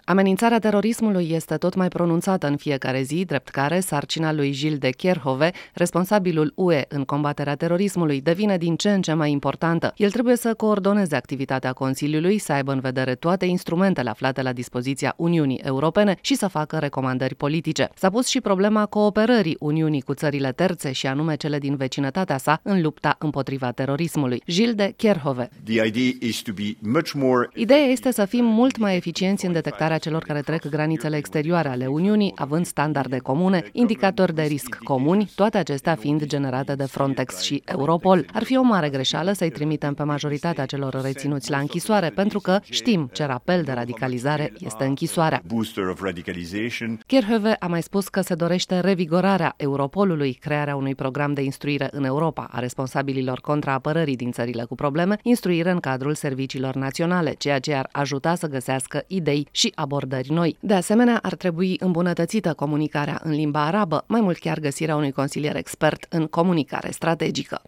Amenințarea terorismului este tot mai pronunțată în fiecare zi, drept care sarcina lui Gilles de Kerchove, responsabilul UE în combaterea terorismului, devine din ce în ce mai importantă. El trebuie să coordoneze activitatea Consiliului, să aibă în vedere toate instrumentele aflate la dispoziția Uniunii Europene și să facă recomandări politice. S-a pus și problema cooperării Uniunii cu țările terțe și anume cele din vecinătatea sa în lupta împotriva terorismului. Gilles de Kerchove. Ideea este să fim mult mai eficienți în detectarea celor care trec granițele exterioare ale Uniunii, având standarde comune, indicatori de risc comuni, toate acestea fiind generate de Frontex și Europol. Ar fi o mare greșeală să-i trimitem pe majoritatea celor reținuți la închisoare, pentru că știm ce rapel de radicalizare este închisoarea. Kerchove a mai spus că se dorește revigorarea Europolului, crearea unui program de instruire în Europa a responsabililor contraapărării din țările cu probleme, instruire în cadrul serviciilor naționale, ceea ce ar ajuta să găsească idei și abordări noi. De asemenea, ar trebui îmbunătățită comunicarea în limba arabă, mai mult chiar găsirea unui consilier expert în comunicare strategică.